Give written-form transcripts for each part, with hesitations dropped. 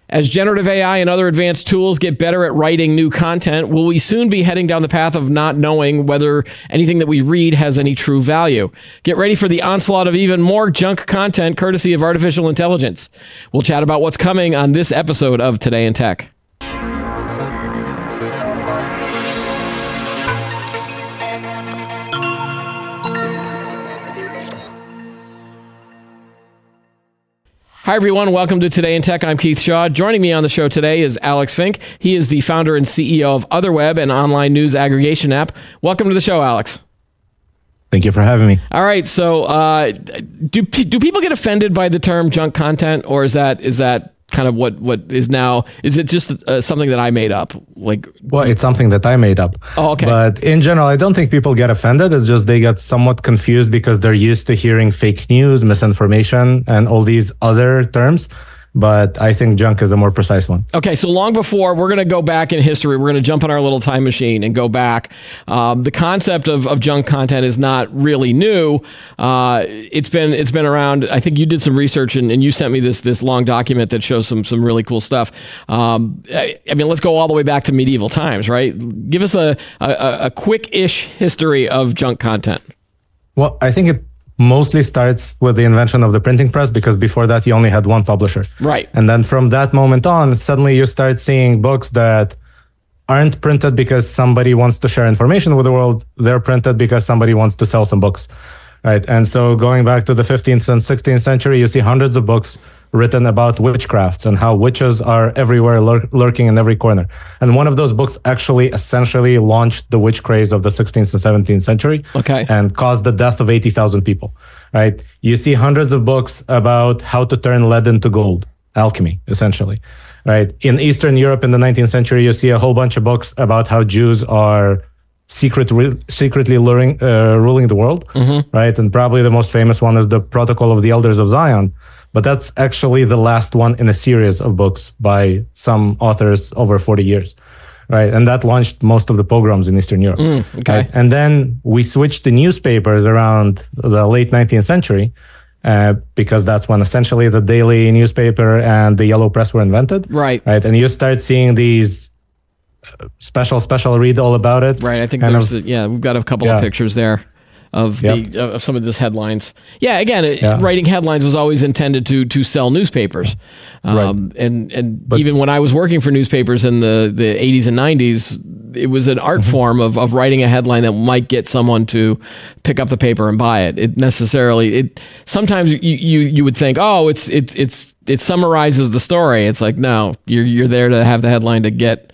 As generative AI and other advanced tools get better at writing new content, will we soon be heading down the path of not knowing whether anything that we read has any true value? Get ready for the onslaught of even more junk content courtesy of artificial intelligence. We'll chat about what's coming on this episode of Today in Tech. Hi, everyone. Welcome to Today in Tech. I'm Keith Shaw. Joining me on the show today is Alex Fink. He is the founder and CEO of OtherWeb, an online news aggregation app. Welcome to the show, Alex. Thank you for having me. All right. So do people get offended by the term junk content, or is that kind of what is now? Is it just something that I made up? Well, it's something that I made up. Oh, okay. But in general, I don't think people get offended. It's just they get somewhat confused because they're used to hearing fake news, misinformation, and all these other terms. But I think junk is a more precise one. Okay, so long before, we're going to go back in history. We're going to jump in our little time machine and go back. The concept of junk content is not really new. It's been around. I think you did some research and you sent me this long document that shows some really cool stuff. I mean, let's go all the way back to medieval times, right? Give us a quick-ish history of junk content. Well, I think it mostly starts with the invention of the printing press, because before that you only had one publisher. Right. And then from that moment on, suddenly you start seeing books that aren't printed because somebody wants to share information with the world. They're printed because somebody wants to sell some books. Right. And so going back to the 15th and 16th century, you see hundreds of books written about witchcrafts and how witches are everywhere, lurking in every corner. And one of those books actually essentially launched the witch craze of the 16th and 17th century. Okay. And caused the death of 80,000 people, right? You see hundreds of books about how to turn lead into gold, alchemy, essentially, right? In Eastern Europe in the 19th century, you see a whole bunch of books about how Jews are secretly ruling the world, right? And probably the most famous one is the Protocol of the Elders of Zion. But that's actually the last one in a series of books by some authors over 40 years, right? And that launched most of the pogroms in Eastern Europe. Okay. Right? And then we switched to newspapers around the late 19th century, because that's when essentially the daily newspaper and the yellow press were invented. Right. Right. And you start seeing these special read all about it. Right. I think we've got a couple of pictures there of of some of these headlines. Yeah, again, writing headlines was always intended to sell newspapers. Right. But even when I was working for newspapers in the 80s and 90s, it was an art form of writing a headline that might get someone to pick up the paper and buy it. Sometimes you would think, oh, it summarizes the story. It's like, no, you're there to have the headline to get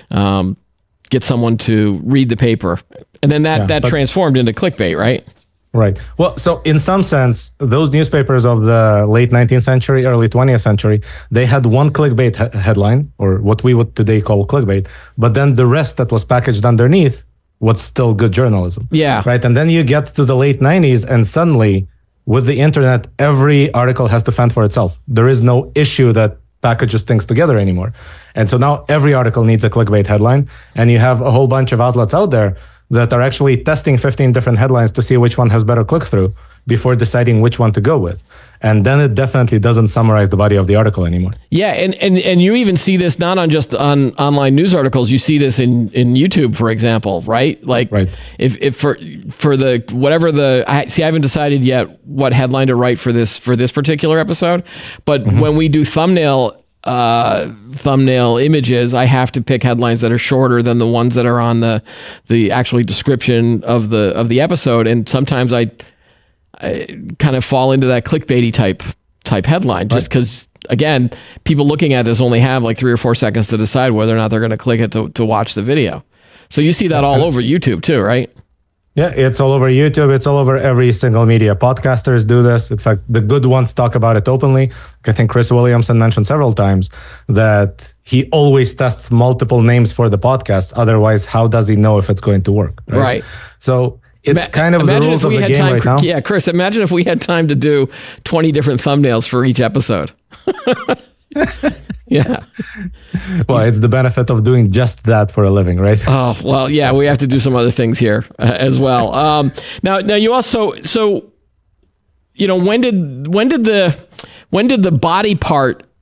someone to read the paper. And then that transformed into clickbait, right? Right. Well, so in some sense, those newspapers of the late 19th century, early 20th century, they had one clickbait headline, or what we would today call clickbait, but then the rest that was packaged underneath was still good journalism. Yeah. Right. And then you get to the late 90s, and suddenly, with the internet, every article has to fend for itself. There is no issue that packages things together anymore. And so now every article needs a clickbait headline, and you have a whole bunch of outlets out there that are actually testing 15 different headlines to see which one has better click-through before deciding which one to go with. And then it definitely doesn't summarize the body of the article anymore. Yeah, and you even see this not on just on online news articles. You see this in YouTube, for example, right? Like, right. If for the whatever I haven't decided yet what headline to write for this particular episode, but when we do thumbnail images, I have to pick headlines that are shorter than the ones that are on the actually description of the episode, and sometimes I kind of fall into that clickbaity type headline, just because again, people looking at this only have like 3 or 4 seconds to decide whether or not they're going to click it to watch the video. So you see that all over YouTube too, right? Yeah, it's all over YouTube. It's all over every single media. Podcasters do this. In fact, the good ones talk about it openly. I think Chris Williamson mentioned several times that he always tests multiple names for the podcast. Otherwise, how does he know if it's going to work? Right. So it's kind of the rules of the game right now. Yeah, Chris, imagine if we had time to do 20 different thumbnails for each episode. Yeah. Well, it's the benefit of doing just that for a living, right? Oh, well, yeah, we have to do some other things here as well. Now you also, so, you know, when did the body part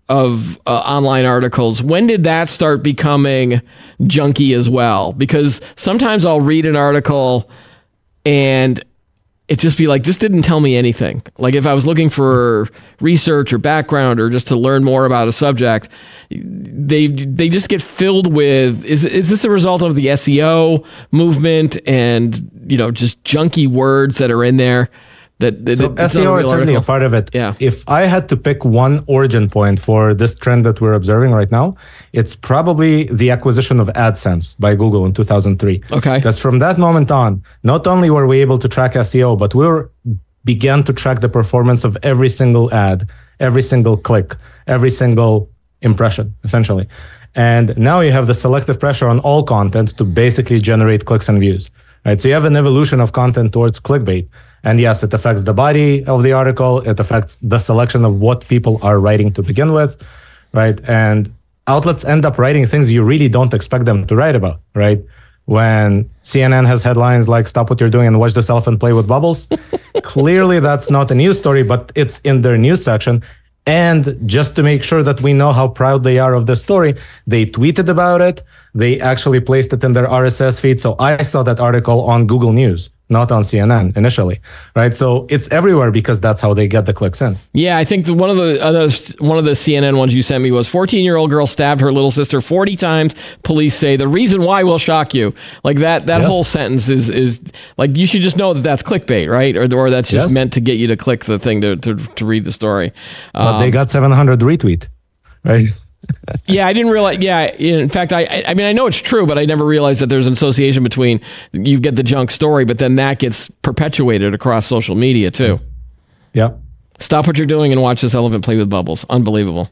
online articles. When did that start becoming junky as well? Because sometimes I'll read an article and it just be like, this didn't tell me anything. Like if I was looking for research or background or just to learn more about a subject, they just get filled with, is this a result of the SEO movement and, just junky words that are in there? So SEO is certainly a part of it. Yeah. If I had to pick one origin point for this trend that we're observing right now, it's probably the acquisition of AdSense by Google in 2003. Okay. Because from that moment on, not only were we able to track SEO, but began to track the performance of every single ad, every single click, every single impression, essentially. And now you have the selective pressure on all content to basically generate clicks and views. Right? So you have an evolution of content towards clickbait. And yes, it affects the body of the article. It affects the selection of what people are writing to begin with, right? And outlets end up writing things you really don't expect them to write about, right? When CNN has headlines like "Stop what you're doing and watch this elephant play with bubbles," clearly that's not a news story, but it's in their news section. And just to make sure that we know how proud they are of the story, they tweeted about it. They actually placed it in their RSS feed. So I saw that article on Google News, not on CNN initially, right? So it's everywhere because that's how they get the clicks in. Yeah, I think one of the CNN ones you sent me was 14-year-old girl stabbed her little sister 40 times. Police say the reason why will shock you. Like that yes. Whole sentence is like, you should just know that that's clickbait, right? Or that's just yes. meant to get you to click the thing to read the story. But they got 700 retweet, right? Yeah, I didn't realize. Yeah, in fact, I mean, I know it's true, but I never realized that there's an association between you get the junk story, but then that gets perpetuated across social media too. Yeah. Stop what you're doing and watch this elephant play with bubbles. Unbelievable.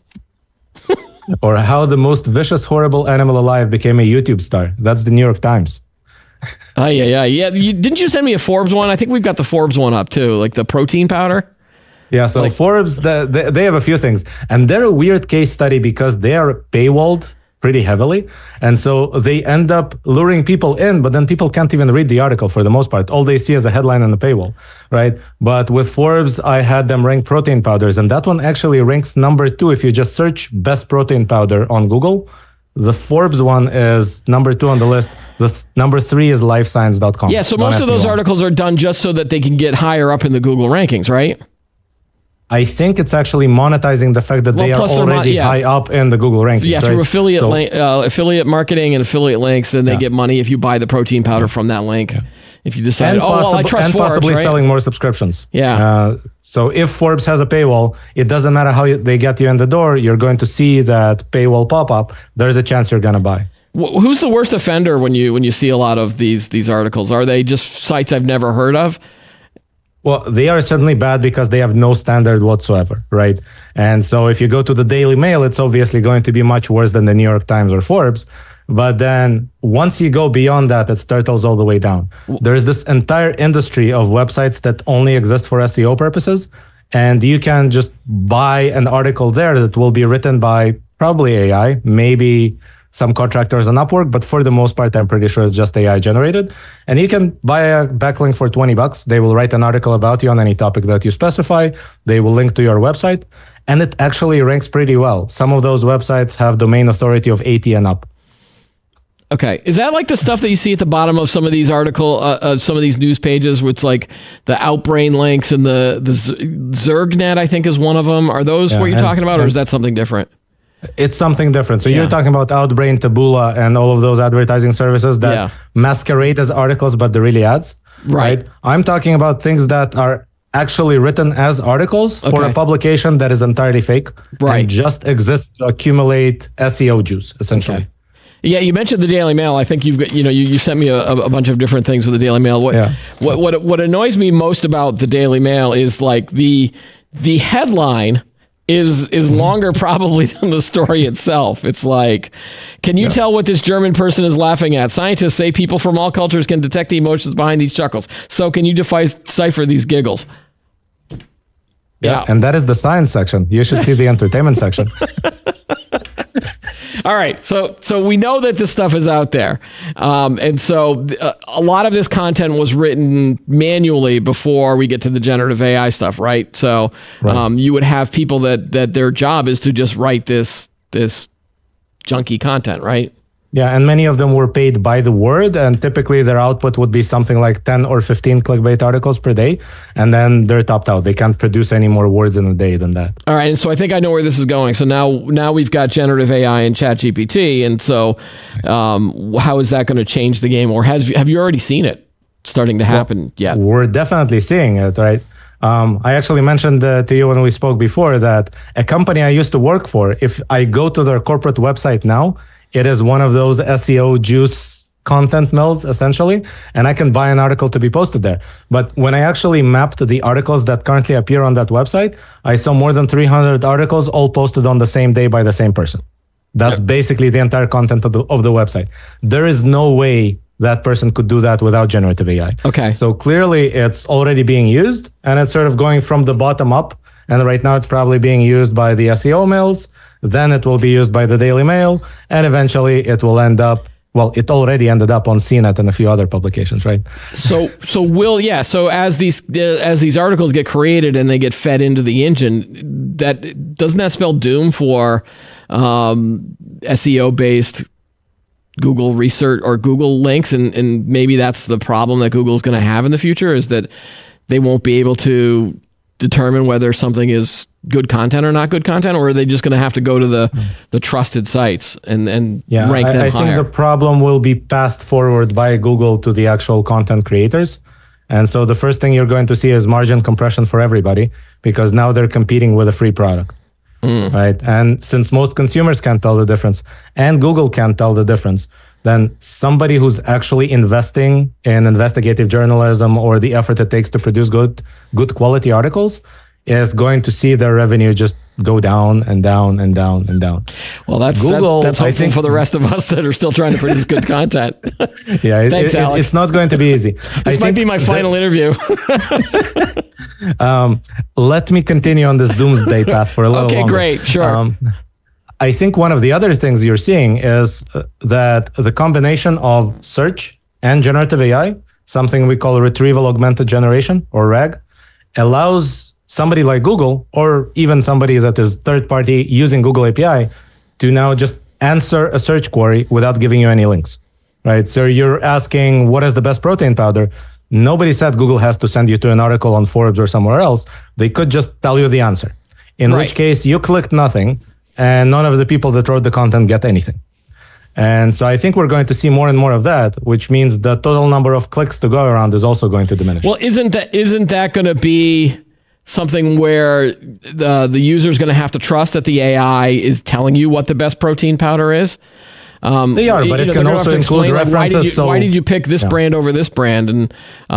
Or how the most vicious, horrible animal alive became a YouTube star. That's the New York Times. Yeah. Didn't you send me a Forbes one? I think we've got the Forbes one up too, like the protein powder. Yeah, so Forbes, they have a few things. And they're a weird case study because they are paywalled pretty heavily. And so they end up luring people in, but then people can't even read the article for the most part. All they see is a headline and a paywall, right? But with Forbes, I had them rank protein powders. And that one actually ranks number 2 if you just search best protein powder on Google. The Forbes one is number 2 on the list. The number 3 is lifescience.com. Yeah, so most of those articles are done just so that they can get higher up in the Google rankings, right? I think it's actually monetizing the fact that they are already high up in the Google rankings. So, yeah, through affiliate marketing and affiliate links, then they get money if you buy the protein powder from that link. Yeah. If you decide, I trust Forbes, possibly right? selling more subscriptions. Yeah. So if Forbes has a paywall, it doesn't matter how they get you in the door. You're going to see that paywall pop up. There's a chance you're going to buy. Who's the worst offender when you see a lot of these articles? Are they just sites I've never heard of? Well, they are certainly bad because they have no standard whatsoever, right? And so if you go to the Daily Mail, it's obviously going to be much worse than the New York Times or Forbes. But then once you go beyond that, it turtles all the way down. There's this entire industry of websites that only exist for SEO purposes. And you can just buy an article there that will be written by probably AI, maybe some contractors on Upwork, but for the most part, I'm pretty sure it's just AI generated. And you can buy a backlink for $20. They will write an article about you on any topic that you specify. They will link to your website, and it actually ranks pretty well. Some of those websites have domain authority of 80 and up. Okay. Is that like the stuff that you see at the bottom of some of these some of these news pages, with like the Outbrain links and the Zergnet, I think is one of them. Are those what you're talking about, or is that something different? It's something different. So you're talking about Outbrain, Taboola, and all of those advertising services that masquerade as articles, but they're really ads. Right. I'm talking about things that are actually written as articles for a publication that is entirely fake and just exists to accumulate SEO juice, essentially. Okay. Yeah, you mentioned the Daily Mail. I think you've got, you sent me a bunch of different things with the Daily Mail. What annoys me most about the Daily Mail is like the headline is longer probably than the story itself. It's like, can you tell what this German person is laughing at? Scientists say people from all cultures can detect the emotions behind these chuckles. So can you decipher these giggles? Yeah, and that is the science section. You should see the entertainment section. All right. So we know that this stuff is out there. And so a lot of this content was written manually before we get to the generative AI stuff, right? So you would have people that their job is to just write this junky content, right? Yeah, and many of them were paid by the word, and typically their output would be something like 10 or 15 clickbait articles per day, and then they're topped out. They can't produce any more words in a day than that. All right, and so I think I know where this is going. So now we've got generative AI and ChatGPT, and so how is that going to change the game, or have you already seen it starting to happen yet? We're definitely seeing it, right? I actually mentioned to you when we spoke before that a company I used to work for, if I go to their corporate website now, it is one of those SEO juice content mills, essentially, and I can buy an article to be posted there. But when I actually mapped the articles that currently appear on that website, I saw more than 300 articles all posted on the same day by the same person. That's basically the entire content of the website. There is no way that person could do that without generative AI. Okay. So clearly it's already being used, and it's sort of going from the bottom up. And right now it's probably being used by the SEO mills. Then it will be used by the Daily Mail, and eventually it will end up, well, it already ended up on CNET and a few other publications, right? So as these articles get created and they get fed into the engine, doesn't that spell doom for SEO based Google research or Google links, and maybe that's the problem that Google's going to have in the future, is that they won't be able to determine whether something is good content or not good content, or are they just going to have to go to the trusted sites and rank them higher? I think the problem will be passed forward by Google to the actual content creators. And so the first thing you're going to see is margin compression for everybody, because now they're competing with a free product, right? And since most consumers can't tell the difference and Google can't tell the difference, then somebody who's actually investing in investigative journalism or the effort it takes to produce good quality articles is going to see their revenue just go down and down and down and down. Well, that's hopeful for the rest of us that are still trying to produce good content. Yeah, thanks, Alex. It's not going to be easy. This might be my final interview. Let me continue on this doomsday path for a little longer. Okay, great, sure. I think one of the other things you're seeing is that the combination of search and generative AI, something we call retrieval augmented generation, or RAG, allows somebody like Google, or even somebody that is third party using Google API, to now just answer a search query without giving you any links, right? So you're asking, what is the best protein powder? Nobody said Google has to send you to an article on Forbes or somewhere else. They could just tell you the answer, in which case you clicked nothing, and none of the people that wrote the content get anything. And so I think we're going to see more and more of that, which means the total number of clicks to go around is also going to diminish. Well, isn't that going to be something where the user is going to have to trust that the AI is telling you what the best protein powder is? They are, but it can also include references. Why did you pick this brand over this brand? And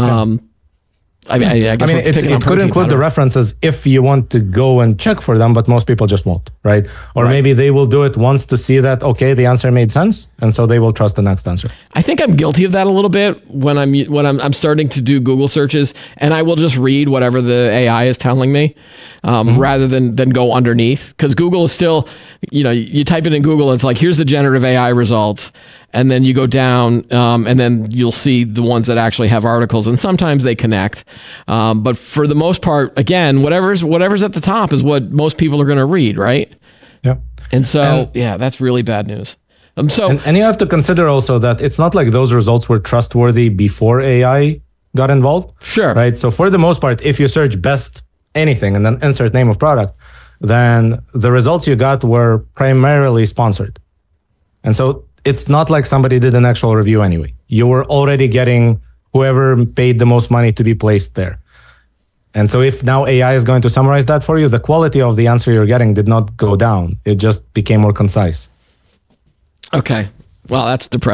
I guess it could include the references if you want to go and check for them, but most people just won't, right? Or maybe they will do it once to see that, okay, the answer made sense, and so they will trust the next answer. I think I'm guilty of that a little bit when I'm starting to do Google searches, and I will just read whatever the AI is telling me, rather than go underneath, because Google is still, you type it in Google, and it's like, here's the generative AI results. And then you go down, and then you'll see the ones that actually have articles, and sometimes they connect. But for the most part, again, whatever's at the top is what most people are going to read, right? Yeah. And so, that's really bad news. And you have to consider also that it's not like those results were trustworthy before AI got involved. Sure. Right. So for the most part, if you search best anything and then insert name of product, then the results you got were primarily sponsored. And so it's not like somebody did an actual review anyway. You were already getting whoever paid the most money to be placed there. And so if now AI is going to summarize that for you, the quality of the answer you're getting did not go down. It just became more concise. Okay. Well, that's depressing.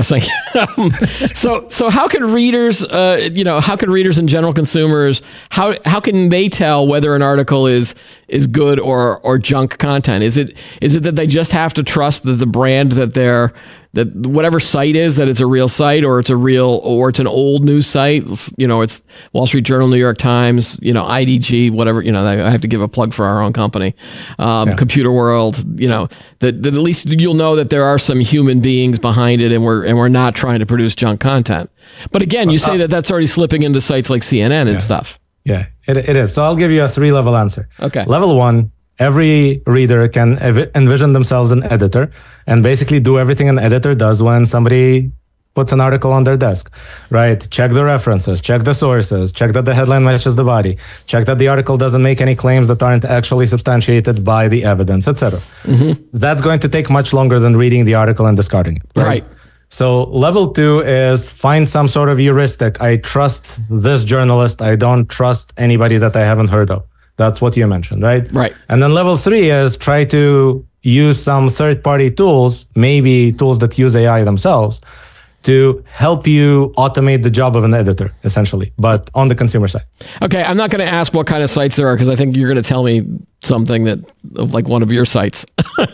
So how can readers, how can readers and general consumers, how can they tell whether an article is good or junk content? Is it that they just have to trust that the brand that whatever site is, that it's a real site, or it's an old news site, it's Wall Street Journal, New York Times, IDG, whatever, I have to give a plug for our own company, Computer World, that at least you'll know that there are some human beings behind it, and we're not trying to produce junk content. But again, you say that that's already slipping into sites like CNN and stuff. Yeah, it is. So I'll give you a 3-level answer. Okay. Level 1, every reader can envision themselves an editor and basically do everything an editor does when somebody puts an article on their desk, right? Check the references, check the sources, check that the headline matches the body, check that the article doesn't make any claims that aren't actually substantiated by the evidence, etc. That's going to take much longer than reading the article and discarding it, Right. So level 2 is find some sort of heuristic. I trust this journalist. I don't trust anybody that I haven't heard of. That's what you mentioned, right? Right. And then level 3 is try to use some third-party tools, maybe tools that use AI themselves, to help you automate the job of an editor, essentially, but on the consumer side. Okay, I'm not going to ask what kind of sites there are, because I think you're going to tell me something of like one of your sites.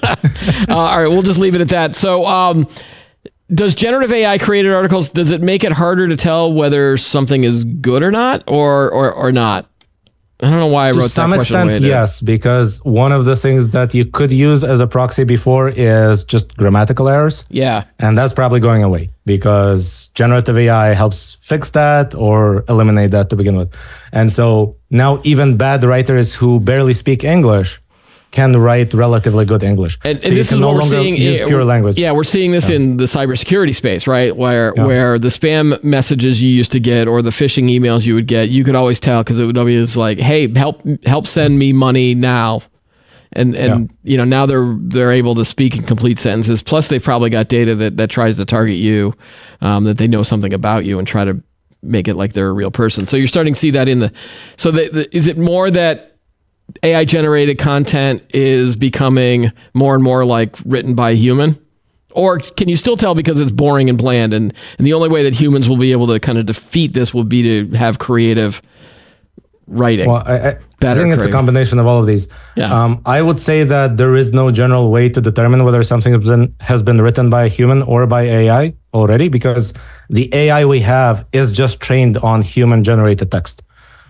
All right, we'll just leave it at that. So does generative AI created articles, does it make it harder to tell whether something is good or not, or not? I don't know why I wrote that question. To some extent, yes, because one of the things that you could use as a proxy before is just grammatical errors. Yeah. And that's probably going away because generative AI helps fix that or eliminate that to begin with. And so now even bad writers who barely speak English can write relatively good English. And this is what we're seeing. Use pure language. Yeah, we're seeing this in the cybersecurity space, right? Where the spam messages you used to get or the phishing emails you would get, you could always tell because it would always like, "Hey, help send me money now," and now they're able to speak in complete sentences. Plus, they've probably got data that tries to target you, that they know something about you and try to make it like they're a real person. So you're starting to see that in the. So is it more that AI generated content is becoming more and more like written by a human? Or can you still tell because it's boring and bland and the only way that humans will be able to kind of defeat this will be to have creative writing? Well, I think it's a combination of all of these. Yeah. I would say that there is no general way to determine whether something has been written by a human or by AI already, because the AI we have is just trained on human generated text.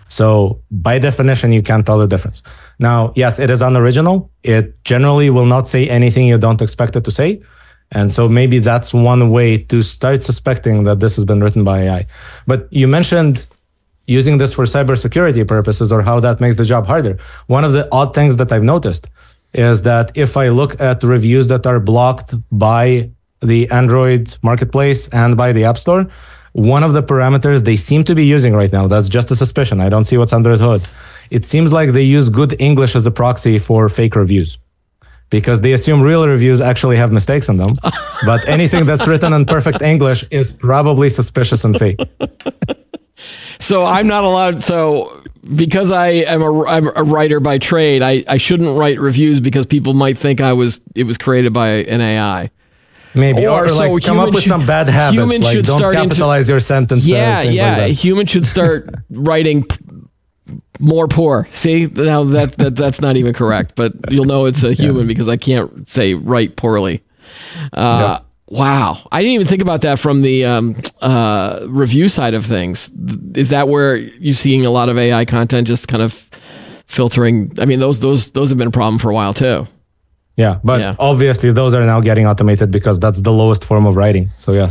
So by definition, you can't tell the difference. Now, yes, it is unoriginal. It generally will not say anything you don't expect it to say. And so maybe that's one way to start suspecting that this has been written by AI. But you mentioned using this for cybersecurity purposes or how that makes the job harder. One of the odd things that I've noticed is that if I look at reviews that are blocked by the Android marketplace and by the App Store, one of the parameters they seem to be using right now, that's just a suspicion, I don't see what's under the hood. It seems like they use good English as a proxy for fake reviews because they assume real reviews actually have mistakes in them. But anything that's written in perfect English is probably suspicious and fake. So I'm not allowed. So because I'm a writer by trade, I shouldn't write reviews because people might think it was created by an AI. Maybe, or so like come up with some bad habits, humans like should don't start capitalize your sentences. Yeah, like humans should start writing more poor. See, now that's not even correct, but you'll know it's a human because I can't say write poorly. Wow, I didn't even think about that from the review side of things. Is that where you're seeing a lot of AI content just kind of filtering? I mean, those have been a problem for a while too. Yeah, but obviously those are now getting automated because that's the lowest form of writing. So yes.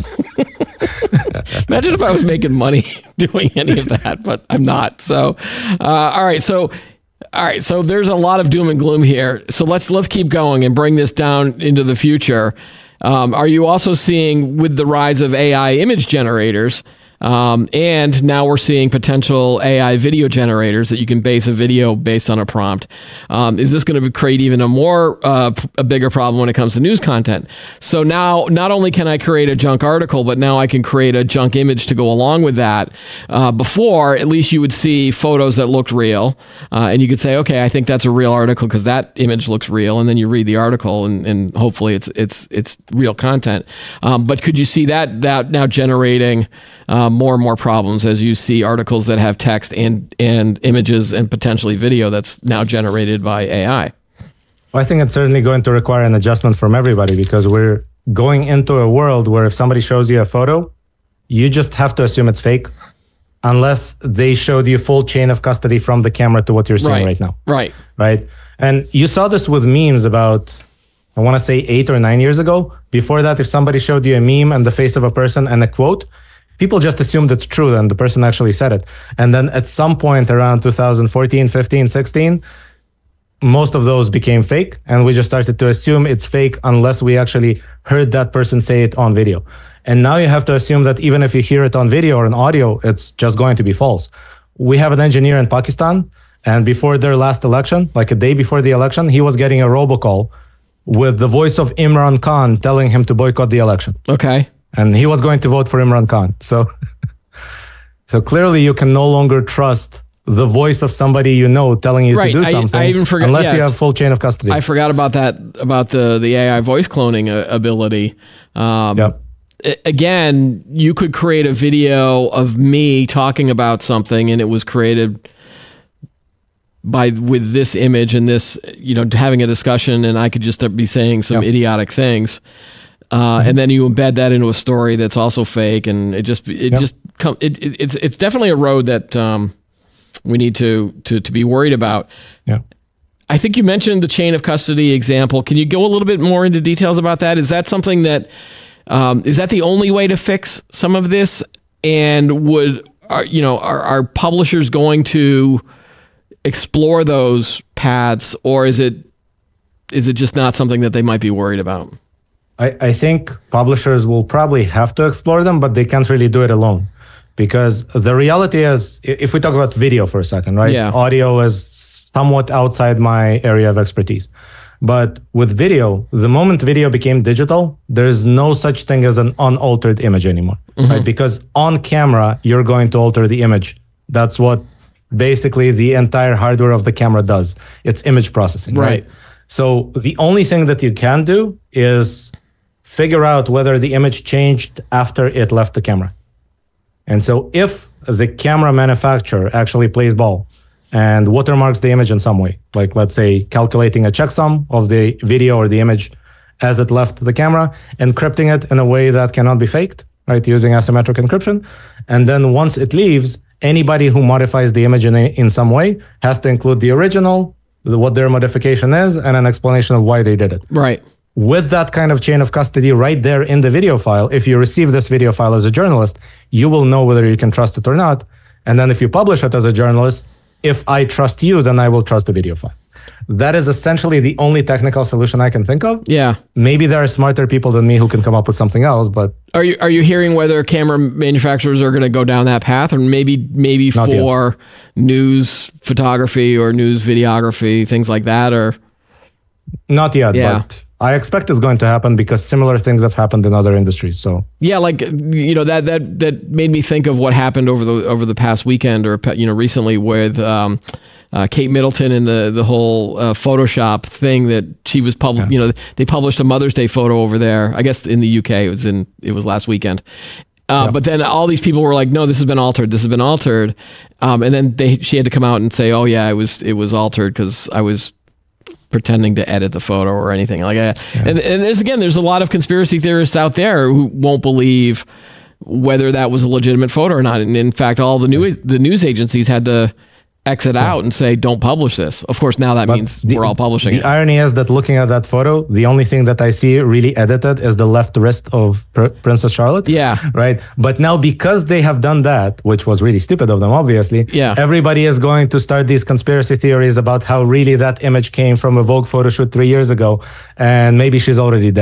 Imagine if I was making money doing any of that, but I'm not. So, all right. So there's a lot of doom and gloom here. So let's keep going and bring this down into the future. Are you also seeing with the rise of AI image generators, And now we're seeing potential AI video generators that you can base a video based on a prompt. Is this going to create even a bigger problem when it comes to news content? So now not only can I create a junk article, but now I can create a junk image to go along with that. Before, at least you would see photos that looked real, and you could say, okay, I think that's a real article because that image looks real, and then you read the article, and hopefully it's real content. But could you see that now generating more and more problems as you see articles that have text and images and potentially video that's now generated by AI? Well, I think it's certainly going to require an adjustment from everybody, because we're going into a world where if somebody shows you a photo, you just have to assume it's fake unless they showed you full chain of custody from the camera to what you're seeing right now. Right. And you saw this with memes about, I want to say 8 or 9 years ago. Before that, if somebody showed you a meme and the face of a person and a quote, people just assumed it's true and the person actually said it. And then at some point around 2014, 15, 16, most of those became fake. And we just started to assume it's fake unless we actually heard that person say it on video. And now you have to assume that even if you hear it on video or on audio, it's just going to be false. We have an engineer in Pakistan, and before their last election, like a day before the election, he was getting a robocall with the voice of Imran Khan telling him to boycott the election. Okay. And he was going to vote for Imran Khan. So clearly you can no longer trust the voice of somebody you know telling you to do something. I even forgot, unless you have full chain of custody. I forgot about that, about the AI voice cloning ability. Yep. Again, you could create a video of me talking about something, and it was created with this image and this, having a discussion, and I could just be saying some idiotic things. And then you embed that into a story that's also fake, and it's definitely a road that we need to be worried about. Yeah. I think you mentioned the chain of custody example. Can you go a little bit more into details about that? Is that something that is that the only way to fix some of this? And are publishers going to explore those paths, or is it just not something that they might be worried about? I think publishers will probably have to explore them, but they can't really do it alone. Because the reality is, if we talk about video for a second, right? Yeah. Audio is somewhat outside my area of expertise. But with video, the moment video became digital, there's no such thing as an unaltered image anymore, right? Because on camera, you're going to alter the image. That's what basically the entire hardware of the camera does. It's image processing, right? So the only thing that you can do is figure out whether the image changed after it left the camera. And so if the camera manufacturer actually plays ball and watermarks the image in some way, like let's say calculating a checksum of the video or the image as it left the camera, encrypting it in a way that cannot be faked, right, using asymmetric encryption. And then once it leaves, anybody who modifies the image in some way has to include the original, what their modification is, and an explanation of why they did it. Right. With that kind of chain of custody right there in the video file, if you receive this video file as a journalist, you will know whether you can trust it or not. And then if you publish it as a journalist, if I trust you, then I will trust the video file. That is essentially the only technical solution I can think of. Yeah. Maybe there are smarter people than me who can come up with something else, but are you hearing whether camera manufacturers are going to go down that path, or maybe for news photography or news videography, things like that, or not yet, but I expect it's going to happen because similar things have happened in other industries. So yeah, like that made me think of what happened over the past weekend, or recently with Kate Middleton and the whole Photoshop thing that she was they published a Mother's Day photo over there. I guess in the UK it was last weekend. But then all these people were like, no, this has been altered. This has been altered. And then she had to come out and say, oh yeah, it was altered because I was pretending to edit the photo or anything like that. Yeah. And there's a lot of conspiracy theorists out there who won't believe whether that was a legitimate photo or not. And in fact, all the news agencies had to exit out and say, don't publish this. Of course, now that means we're all publishing it. The irony is that looking at that photo, the only thing that I see really edited is the left wrist of Princess Charlotte. Yeah. Right. But now because they have done that, which was really stupid of them, obviously, everybody is going to start these conspiracy theories about how really that image came from a Vogue photo shoot 3 years ago, and maybe she's already dead.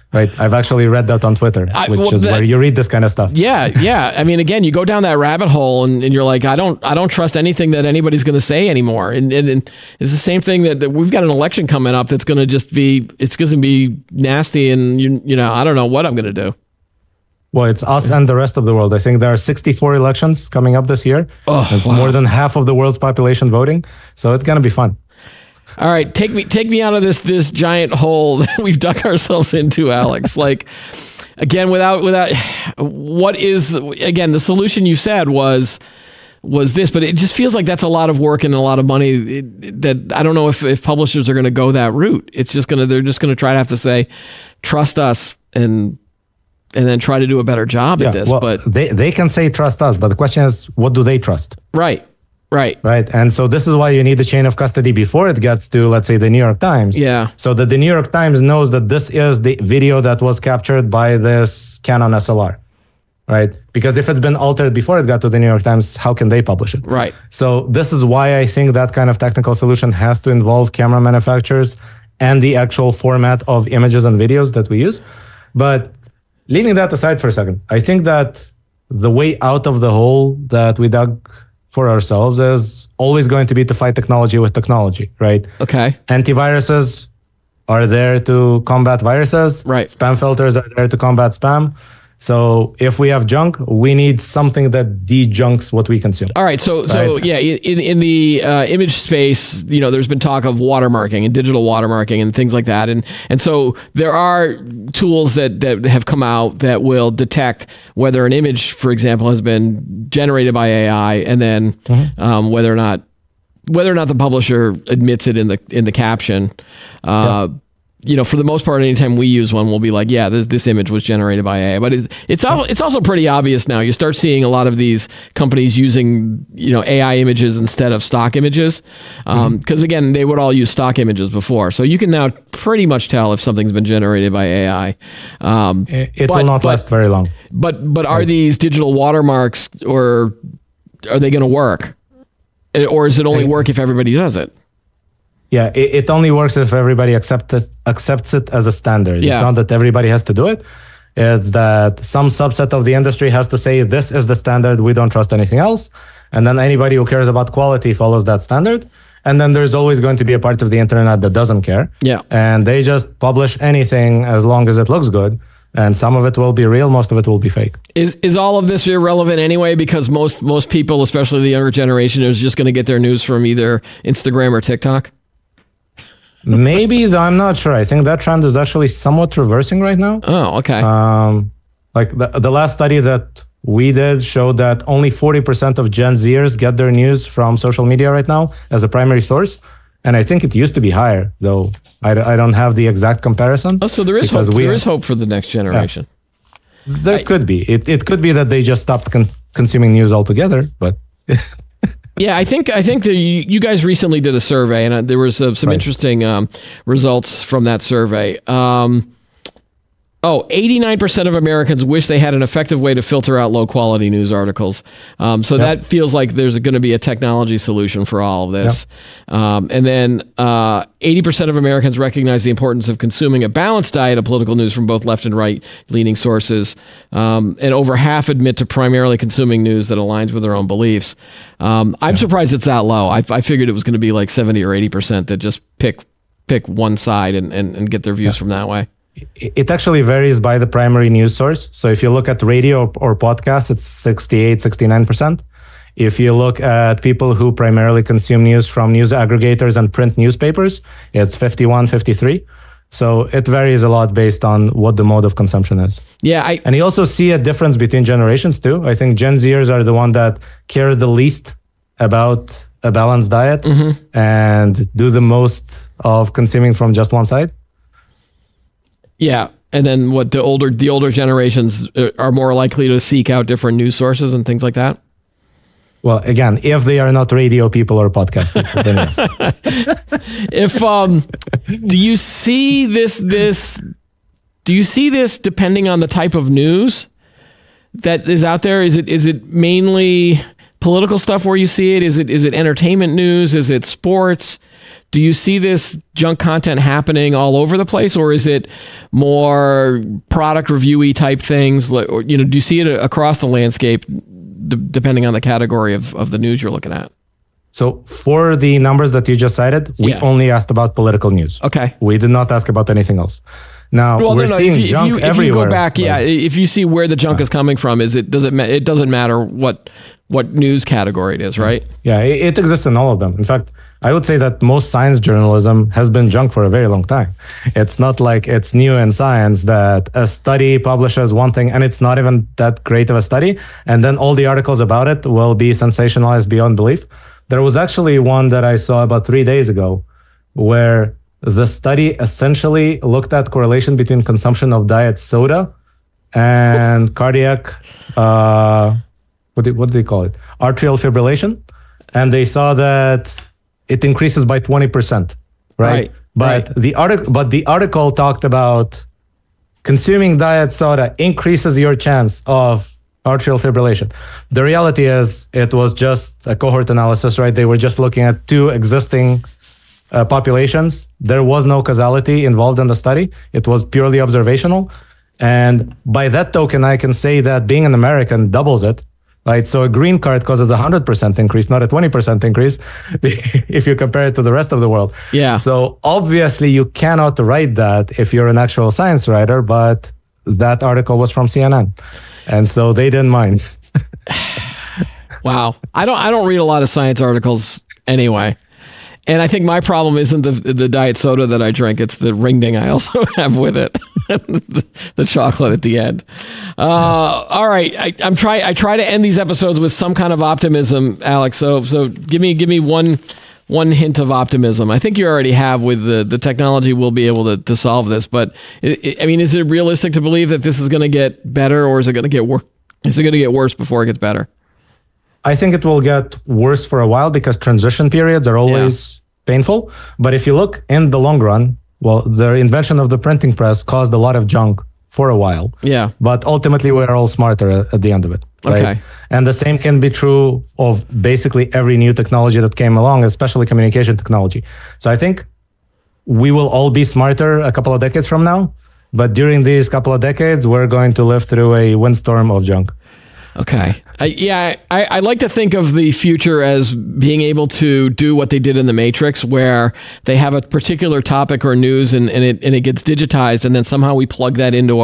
right? I've actually read that on Twitter, which is where you read this kind of stuff. Yeah. I mean, again, you go down that rabbit hole and you're like, I don't trust anything that anybody's going to say anymore. And it's the same thing that we've got an election coming up that's going to just be, it's going to be nasty. And, you know, I don't know what I'm going to do. Well, it's us and the rest of the world. I think there are 64 elections coming up this year. It's more than half of the world's population voting. So it's going to be fun. All right, take me out of this giant hole that we've dug ourselves into, Alex. Like, again, without what is, again, the solution you said was this, but it just feels like that's a lot of work and a lot of money that I don't know if publishers are going to go that route. They're just going to try to have to say, trust us and then try to do a better job at this. Well, but they can say trust us, but the question is, what do they trust? Right. And so this is why you need the chain of custody before it gets to, let's say, the New York Times. Yeah. So that the New York Times knows that this is the video that was captured by this Canon SLR, right? Because if it's been altered before it got to the New York Times, how can they publish it? Right. So this is why I think that kind of technical solution has to involve camera manufacturers and the actual format of images and videos that we use. But leaving that aside for a second, I think that the way out of the hole that we dug for ourselves is always going to be to fight technology with technology, right? Okay. Antiviruses are there to combat viruses. Right. Spam filters are there to combat spam. So if we have junk, we need something that de-junks what we consume. All right. So yeah, in the image space, you know, there's been talk of watermarking and digital watermarking and things like that. And so there are tools that have come out that will detect whether an image, for example, has been generated by AI, and then whether or not the publisher admits it in the caption. You know, for the most part, anytime we use one, we'll be like, yeah, this image was generated by AI. But it's also pretty obvious now. You start seeing a lot of these companies using, you know, AI images instead of stock images. Because again, they would all use stock images before. So you can now pretty much tell if something's been generated by AI. It will not last very long. But are these digital watermarks, or are they going to work? Or does it only work if everybody does it? Yeah, it only works if everybody accepts it as a standard. Yeah. It's not that everybody has to do it. It's that some subset of the industry has to say, this is the standard, we don't trust anything else. And then anybody who cares about quality follows that standard. And then there's always going to be a part of the internet that doesn't care. Yeah. And they just publish anything as long as it looks good. And some of it will be real, most of it will be fake. Is all of this irrelevant anyway? Because most people, especially the younger generation, is just going to get their news from either Instagram or TikTok? Maybe, though I'm not sure. I think that trend is actually somewhat reversing right now. Oh, okay. Like the last study that we did showed that only 40% of Gen Zers get their news from social media right now as a primary source. And I think it used to be higher, though I don't have the exact comparison. Oh, so there is hope. There is hope for the next generation. Yeah. There could be. It could be that they just stopped consuming news altogether, but... Yeah, I think that you guys recently did a survey, and there was some interesting results from that survey. 89% of Americans wish they had an effective way to filter out low-quality news articles. That feels like there's going to be a technology solution for all of this. Yep. And then 80% of Americans recognize the importance of consuming a balanced diet of political news from both left and right-leaning sources. And over half admit to primarily consuming news that aligns with their own beliefs. I'm surprised it's that low. I figured it was going to be like 70 or 80% that just pick one side and get their views from that way. It actually varies by the primary news source. So if you look at radio or podcasts, it's 68, 69%. If you look at people who primarily consume news from news aggregators and print newspapers, it's 51, 53. So it varies a lot based on what the mode of consumption is. Yeah. And you also see a difference between generations too. I think Gen Zers are the one that care the least about a balanced diet and do the most of consuming from just one side. Yeah, and then what the older generations are more likely to seek out different news sources and things like that? Well, again, if they are not radio people or podcast people, then yes. Do you see this? Do you see this depending on the type of news that is out there? Is it mainly political stuff where you see it? Is it entertainment news? Is it sports? Do you see this junk content happening all over the place, or is it more product reviewy type things? Or, do you see it across the landscape, depending on the category of the news you're looking at? So for the numbers that you just cited, we only asked about political news. Okay. We did not ask about anything else. Now we're seeing junk everywhere. If you go back, if you see where the junk is coming from, it doesn't matter what news category it is, right? Yeah, it exists in all of them. In fact, I would say that most science journalism has been junk for a very long time. It's not like it's new in science that a study publishes one thing and it's not even that great of a study, and then all the articles about it will be sensationalized beyond belief. There was actually one that I saw about 3 days ago where the study essentially looked at correlation between consumption of diet soda and cardiac, what do they call it? Atrial fibrillation. And they saw that it increases by 20%, right? But the article talked about consuming diet soda increases your chance of atrial fibrillation. The reality is it was just a cohort analysis, right? They were just looking at two existing populations. There was no causality involved in the study. It was purely observational. And by that token, I can say that being an American doubles it, right? So a green card causes 100% increase, not a 20% increase if you compare it to the rest of the world. Yeah. So obviously you cannot write that if you're an actual science writer, but that article was from CNN. And so they didn't mind. Wow. I don't read a lot of science articles anyway. And I think my problem isn't the diet soda that I drink. It's the ring ding I also have with it. the chocolate at the end. All right. I try to end these episodes with some kind of optimism, Alex. So give me one hint of optimism. I think you already have with the technology we'll be able to solve this. But is it realistic to believe that this is going to get better, or is it going to get worse? Is it going to get worse before it gets better? I think it will get worse for a while because transition periods are always painful. But if you look in the long run, well, the invention of the printing press caused a lot of junk for a while. Yeah. But ultimately, we're all smarter at the end of it. Right? Okay. And the same can be true of basically every new technology that came along, especially communication technology. So I think we will all be smarter a couple of decades from now. But during these couple of decades, we're going to live through a windstorm of junk. Okay. I like to think of the future as being able to do what they did in The Matrix, where they have a particular topic or news and it gets digitized, and then somehow we plug that into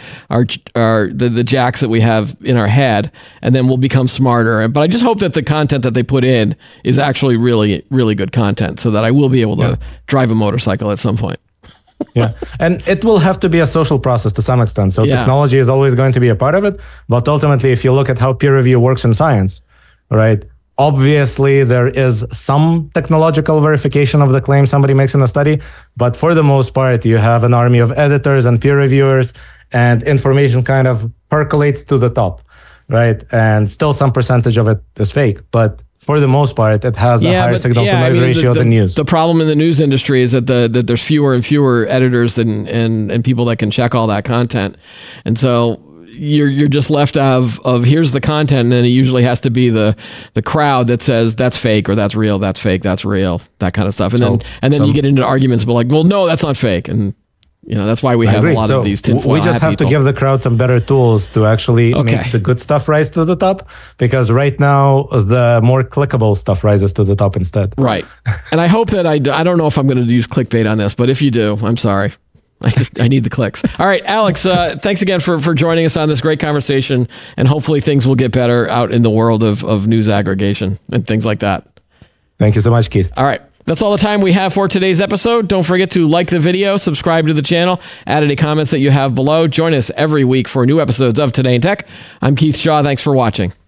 the jacks that we have in our head, and then we'll become smarter. But I just hope that the content that they put in is actually really, really good content, so that I will be able to drive a motorcycle at some point. Yeah. And it will have to be a social process to some extent. So technology is always going to be a part of it. But ultimately, if you look at how peer review works in science, right, obviously there is some technological verification of the claim somebody makes in a study. But for the most part, you have an army of editors and peer reviewers, and information kind of percolates to the top, right? And still some percentage of it is fake. But for the most part, it has a higher signal-to-noise ratio than news. The problem in the news industry is that that there's fewer and fewer editors and people that can check all that content, and so you're just left of here's the content, and then it usually has to be the crowd that says that's fake or that's real, that's fake, that's real, that kind of stuff, and then you get into arguments, but like, well, no, that's not fake, and that's why we have a lot of these tinfoil hat We just have to give the crowd some better tools to actually make the good stuff rise to the top, because right now the more clickable stuff rises to the top instead. Right. And I hope that I don't know if I'm going to use clickbait on this, but if you do, I'm sorry. I need the clicks. All right, Alex, thanks again for joining us on this great conversation, and hopefully things will get better out in the world of news aggregation and things like that. Thank you so much, Keith. All right. That's all the time we have for today's episode. Don't forget to like the video, subscribe to the channel, add any comments that you have below. Join us every week for new episodes of Today in Tech. I'm Keith Shaw. Thanks for watching.